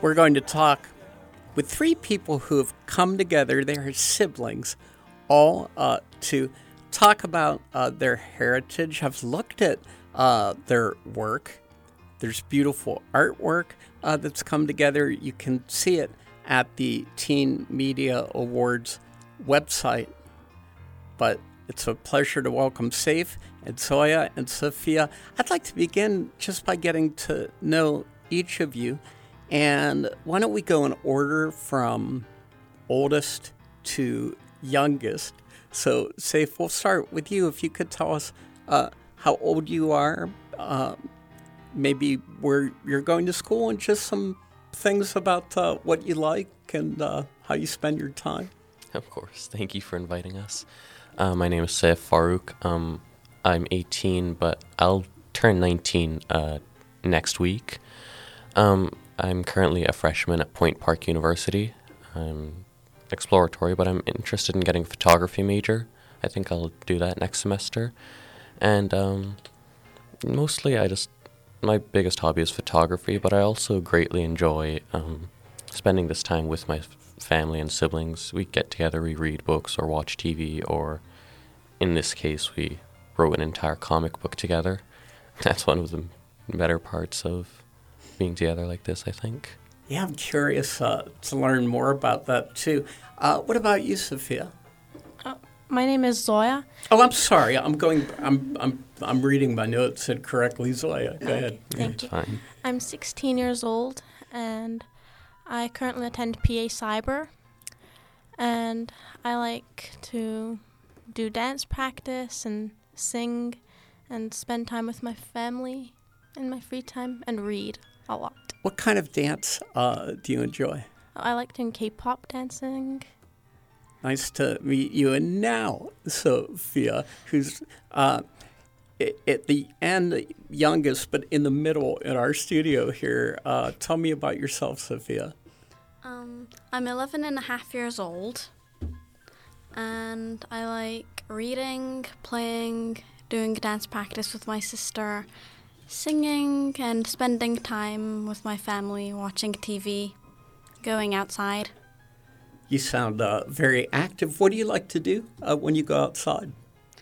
We're going to talk with three people who have come together. They are siblings, all to talk about their heritage. I've looked at their work. There's beautiful artwork that's come together. You can see it at the Teen Media Awards website. But it's a pleasure to welcome Saif and Zoya and Sophia. I'd like to begin just by getting to know each of you. And why don't we go in order from oldest to youngest? So, Saif, we'll start with you. If you could tell us how old you are, maybe where you're going to school, and just some things about what you like and how you spend your time. Of course. Thank you for inviting us. My name is Saif Farouk. I'm 18, but I'll turn 19 next week. I'm currently a freshman at Point Park University. I'm exploratory, but I'm interested in getting a photography major. I think I'll do that next semester. And mostly my biggest hobby is photography, but I also greatly enjoy spending this time with my family and siblings. We get together, we read books or watch TV, or in this case, we wrote an entire comic book together. That's one of the better parts of being together like this, I think. Yeah, I'm curious to learn more about that too. What about you, Sophia? My name is Zoya. Oh, I'm sorry. I'm reading my notes incorrectly. Zoya, go ahead. Thank you. Fine. I'm 16 years old, and I currently attend PA Cyber, and I like to do dance practice and sing and spend time with my family in my free time and read a lot. What kind of dance do you enjoy? I like doing K-pop dancing. Nice to meet you. And now, Sophia, who's at the end, youngest, but in the middle in our studio here. Tell me about yourself, Sophia. I'm 11 and a half years old, and I like reading, playing, doing dance practice with my sister, singing, and spending time with my family, watching TV, going outside. You sound very active. What do you like to do when you go outside?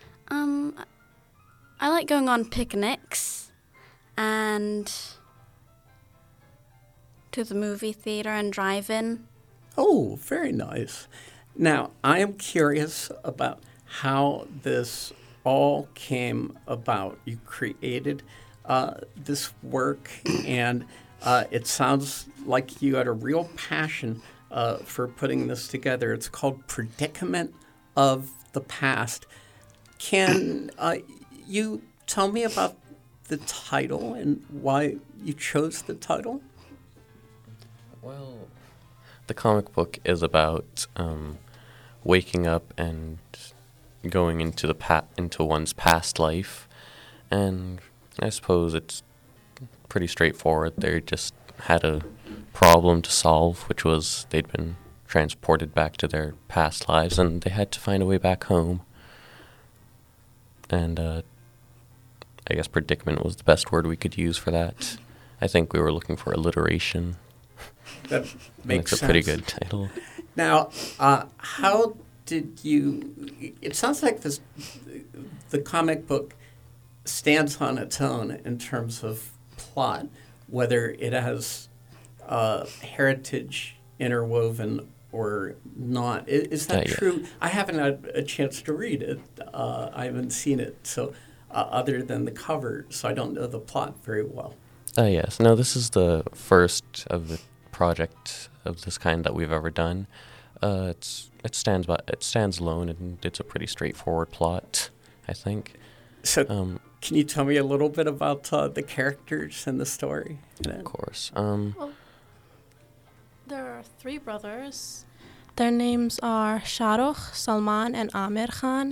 I like going on picnics and to the movie theater and drive-in. Oh, very nice. Now, I am curious about how this all came about. You created this work, and it sounds like you had a real passion for putting this together. It's called Predicament of the Past. Can you tell me about the title and why you chose the title? Well, the comic book is about waking up and going into into one's past life, and I suppose it's pretty straightforward. They just had a problem to solve, which was they'd been transported back to their past lives, and they had to find a way back home. And I guess predicament was the best word we could use for that. I think we were looking for alliteration. That makes sense. It's a pretty good title. Now, how did you... It sounds like the comic book stands on its own in terms of plot, whether it has heritage interwoven or not. Is that true? I haven't had a chance to read it. I haven't seen it, so other than the cover, so I don't know the plot very well. Yes. No, this is the first of the project of this kind that we've ever done. It stands alone, and it's a pretty straightforward plot, I think. So, can you tell me a little bit about the characters and the story? Of course. Well, there are three brothers. Their names are Shahrukh, Salman, and Amir Khan.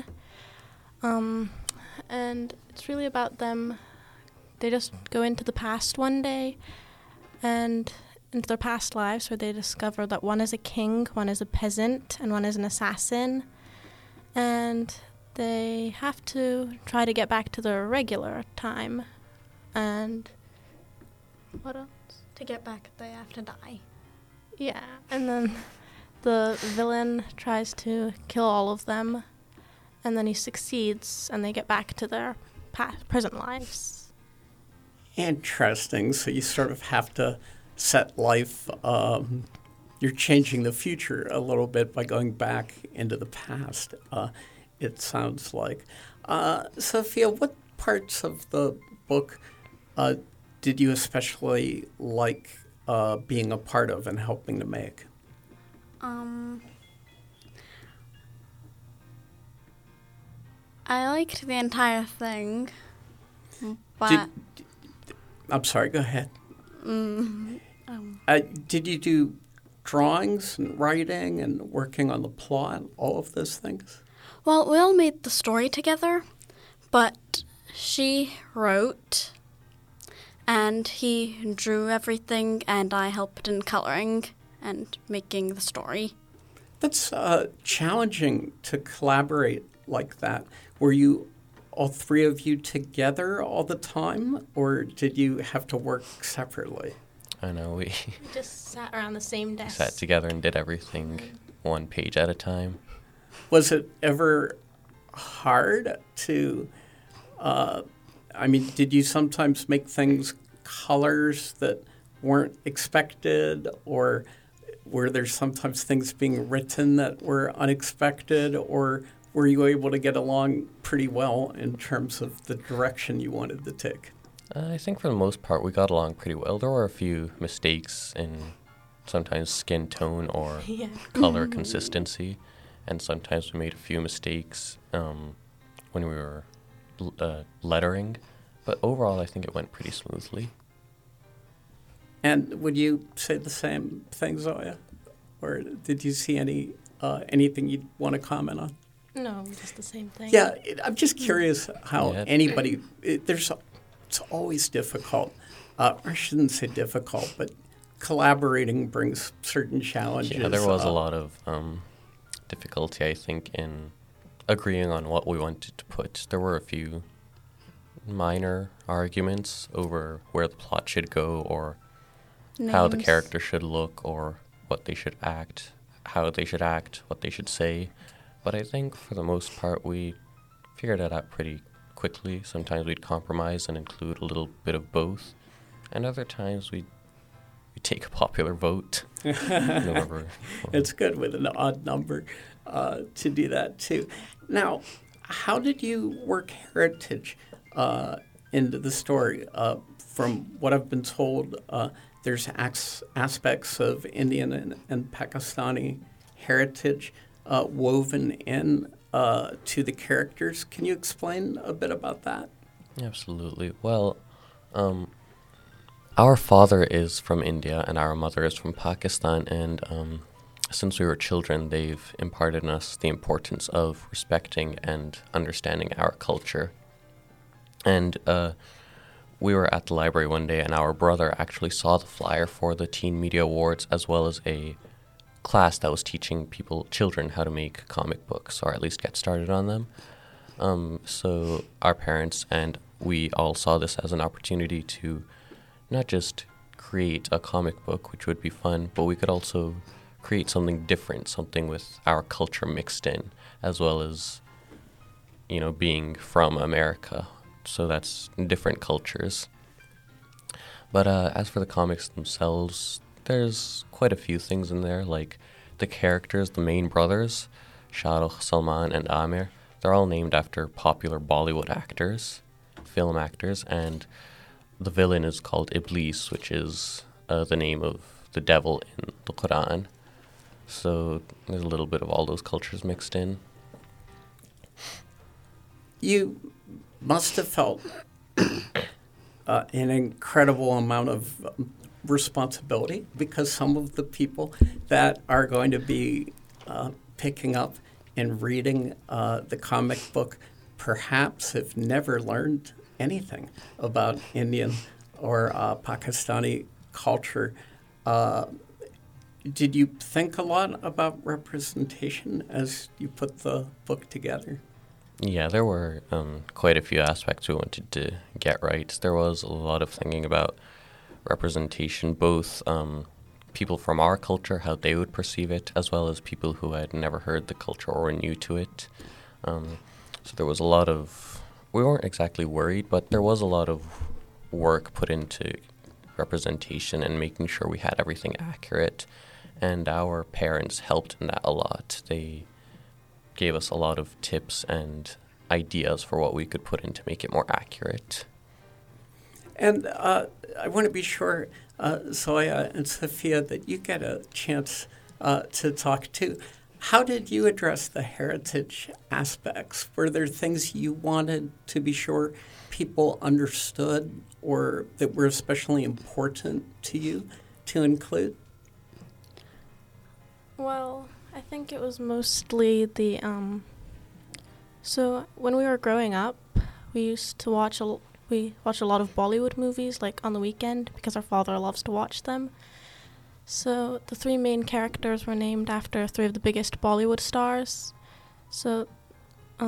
And it's really about them. They just go into the past one day and into their past lives, where they discover that one is a king, one is a peasant, and one is an assassin. And they have to try to get back to their regular time. And what else? To get back, they have to die. Yeah, and then the villain tries to kill all of them, and then he succeeds, and they get back to their present lives. Interesting. So you sort of have to set life. You're changing the future a little bit by going back into the past. It sounds like. Sophia, what parts of the book did you especially like being a part of and helping to make? I liked the entire thing, but I'm sorry, go ahead. Did you do drawings and writing and working on the plot, all of those things? well, we all made the story together, but she wrote and he drew everything, and I helped in coloring and making the story. That's challenging to collaborate like that. Were you all three of you together all the time, or did you have to work separately? I know we We just sat around the same desk. sat together and did everything one page at a time. Was it ever hard to, did you sometimes make things colors that weren't expected, or were there sometimes things being written that were unexpected, or were you able to get along pretty well in terms of the direction you wanted to take? I think for the most part we got along pretty well. There were a few mistakes in sometimes skin tone or Yeah. color consistency, and sometimes we made a few mistakes when we were lettering, but overall I think it went pretty smoothly. And would you say the same thing, Zoya? Or did you see anything you'd want to comment on? No, just the same thing. Yeah, I'm just curious how Yeah. anybody, it's always difficult. I shouldn't say difficult, but collaborating brings certain challenges. Yeah, there was a lot of difficulty, I think, in agreeing on what we wanted to put. There were a few minor arguments over where the plot should go, or how the Names. character should look, or what they should act, how they should act, what they should say. But I think for the most part we figured it out pretty quickly. Sometimes we'd compromise and include a little bit of both, and other times we'd take a popular vote. Whoever- It's good with an odd number to do that too. Now, how did you work heritage into the story? From what I've been told, there's aspects of Indian and Pakistani heritage woven in to the characters. Can you explain a bit about that? Absolutely. Well, our father is from India and our mother is from Pakistan, and since we were children, they've imparted in us the importance of respecting and understanding our culture. And we were at the library one day, and our brother actually saw the flyer for the Teen Media Awards, as well as a class that was teaching children how to make comic books, or at least get started on them. So our parents and we all saw this as an opportunity to not just create a comic book, which would be fun, but we could also create something different, something with our culture mixed in, as well as, being from America. So that's different cultures. But as for the comics themselves, there's quite a few things in there, like the characters, the main brothers, Shah Rukh, Salman, and Amir. They're all named after popular Bollywood actors, film actors, and the villain is called Iblis, which is the name of the devil in the Quran. So there's a little bit of all those cultures mixed in. You must have felt an incredible amount of responsibility, because some of the people that are going to be picking up and reading the comic book perhaps have never learned anything about Indian or Pakistani culture. Did you think a lot about representation as you put the book together? Yeah, there were quite a few aspects we wanted to get right. There was a lot of thinking about representation, both people from our culture, how they would perceive it, as well as people who had never heard the culture or were new to it. So there was a lot of, we weren't exactly worried, but there was a lot of work put into representation and making sure we had everything accurate. And our parents helped in that a lot. They gave us a lot of tips and ideas for what we could put in to make it more accurate. And I want to be sure, Zoya and Sophia, that you get a chance to talk too. How did you address the heritage aspects? Were there things you wanted to be sure people understood or that were especially important to you to include? Well, I think it was mostly the, so when we were growing up, we used to watch a lot of Bollywood movies, like on the weekend, because our father loves to watch them. So the three main characters were named after three of the biggest Bollywood stars. So, I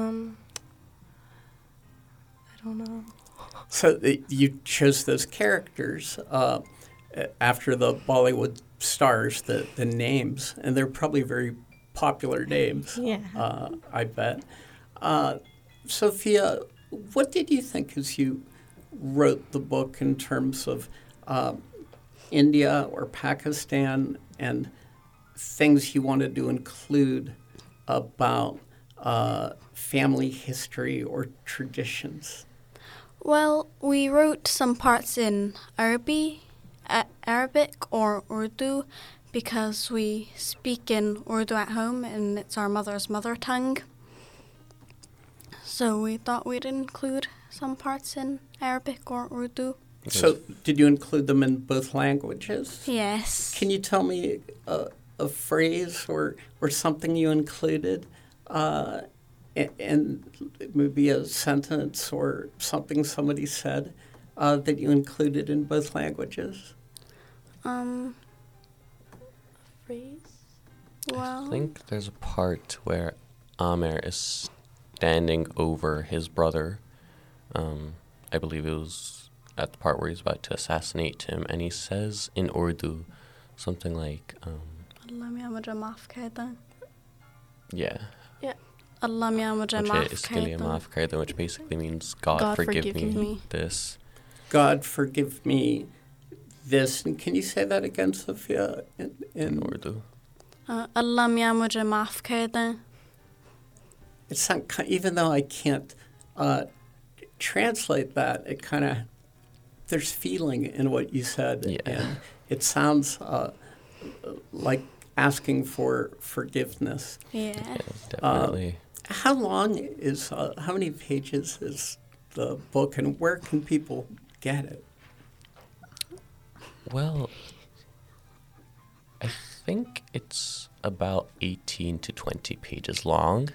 don't know. So you chose those characters after the Bollywood stars, the names, and they're probably very popular names. Yeah. I bet. Sophia, what did you think as you wrote the book in terms of India or Pakistan and things you wanted to include about family history or traditions? Well, we wrote some parts in Arabic or Urdu because we speak in Urdu at home and it's our mother's mother tongue. So we thought we'd include some parts in Arabic or Urdu. So did you include them in both languages? Yes. Can you tell me a phrase or something you included and maybe a sentence or something somebody said that you included in both languages? Phrase? Well, I think there's a part where Amer is standing over his brother. I believe it was at the part where he's about to assassinate him, and he says in Urdu something like, Allah mia mujhe maaf kar de. yeah, Allah mia mujhe Mujhe maaf iske kar liye de. maaf kar do, which basically means God forgive me this. God forgive me this. And can you say that again, Sophia? In Urdu. Allah mia mujhe maaf kar de. It's not, even though I can't translate that, it kind of, there's feeling in what you said. Yeah. And it sounds like asking for forgiveness. Yeah. Yeah, definitely. How long is, how many pages is the book and where can people get it? Well, I think it's about 18 to 20 pages long.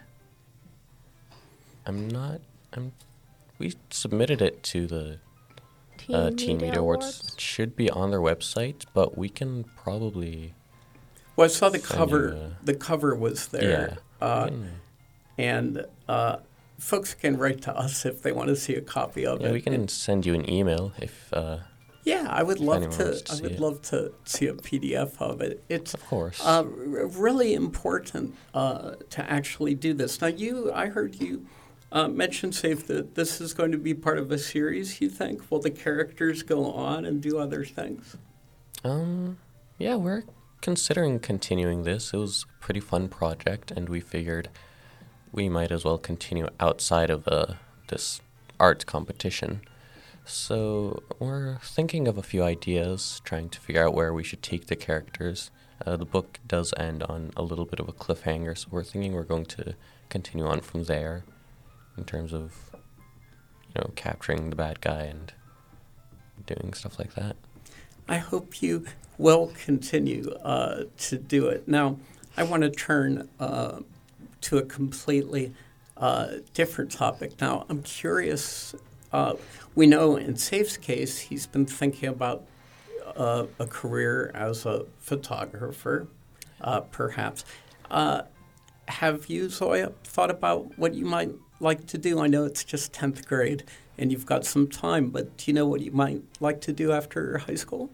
We submitted it to the Teen Media Awards. It should be on their website, but we can probably... Well, I saw the Send cover. you The cover was there. And folks can write to us if they want to see a copy of it. Yeah, we can send you an email if... Yeah, I would love anyone to. wants to I see would it. love to see a PDF of it. It's Of course. really important to actually do this. Now, I heard you mention, Saif, that this is going to be part of a series. You think? Will the characters go on and do other things? Yeah, we're considering continuing this. It was a pretty fun project, and we figured we might as well continue outside of this art competition. So we're thinking of a few ideas, trying to figure out where we should take the characters. The book does end on a little bit of a cliffhanger, so we're thinking we're going to continue on from there in terms of, capturing the bad guy and doing stuff like that. I hope you will continue to do it. Now, I want to turn to a completely different topic. Now, I'm curious. We know in Saif's case, he's been thinking about a career as a photographer, perhaps. Have you, Zoya, thought about what you might like to do? I know it's just 10th grade and you've got some time, but do you know what you might like to do after high school?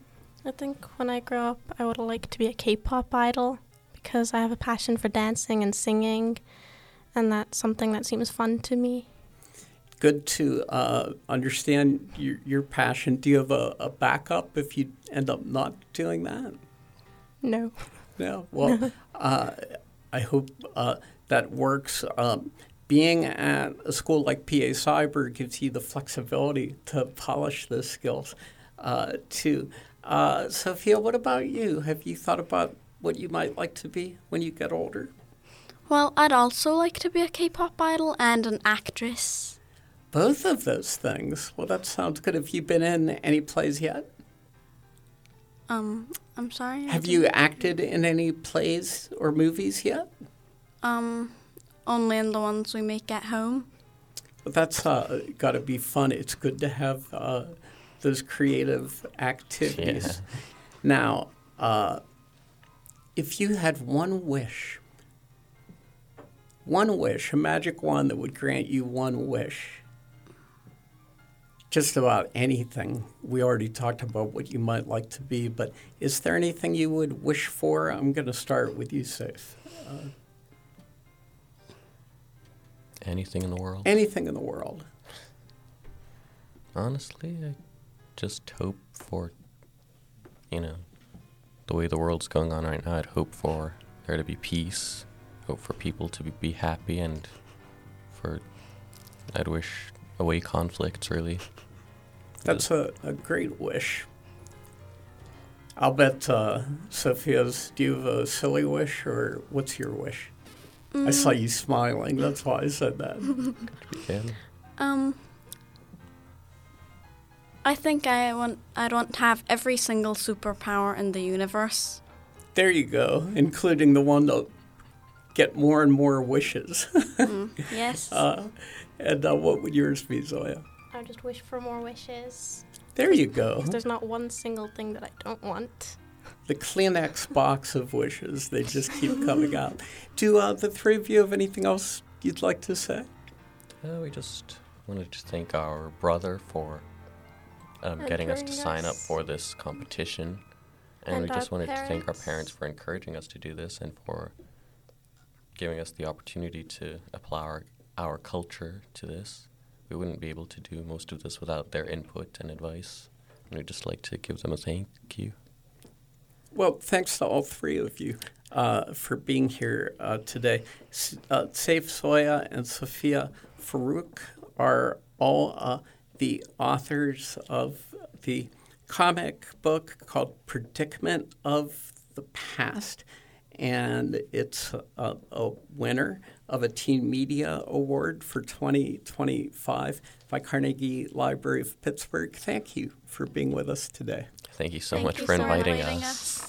I think when I grow up, I would like to be a K-pop idol because I have a passion for dancing and singing, and that's something that seems fun to me. Good to understand your passion. Do you have a backup if you end up not doing that? No. No. Well, I hope that works. Being at a school like PA Cyber gives you the flexibility to polish those skills too. Sophia, what about you? Have you thought about what you might like to be when you get older? Well, I'd also like to be a K-pop idol and an actress. Both of those things. Well, that sounds good. Have you been in any plays yet? I'm sorry? Have you acted in any plays or movies yet? Only in the ones we make at home. Well, that's got to be fun. It's good to have those creative activities. Yeah. Now, if you had one wish, a magic wand that would grant you one wish, just about anything. We already talked about what you might like to be, but is there anything you would wish for? I'm going to start with you, Saif. Anything in the world? Anything in the world. Honestly, I just hope for, the way the world's going on right now, I'd hope for there to be peace, hope for people to be happy, and I'd wish away conflicts, really. That's a great wish. I'll bet Sophia's, do you have a silly wish, or what's your wish? I saw you smiling, that's why I said that. Yeah. I think I'd want to have every single superpower in the universe. There you go, including the one to get more and more wishes. Yes. And what would yours be, Zoya? I just wish for more wishes. There you go. Because there's not one single thing that I don't want. The Kleenex box of wishes, they just keep coming out. Do the three of you have anything else you'd like to say? We just wanted to thank our brother for getting us to sign up for this competition. And we just wanted to thank our parents for encouraging us to do this and for giving us the opportunity to apply our culture to this. We wouldn't be able to do most of this without their input and advice. And we'd just like to give them a thank you. Well, thanks to all three of you for being here today. Saif, Zoya, and Sophia Farouk are all the authors of the comic book called Predicament of the Past, and it's a winner of a Teen Media Award for 2025 by Carnegie Library of Pittsburgh. Thank you for being with us today. Thank you so much for inviting us.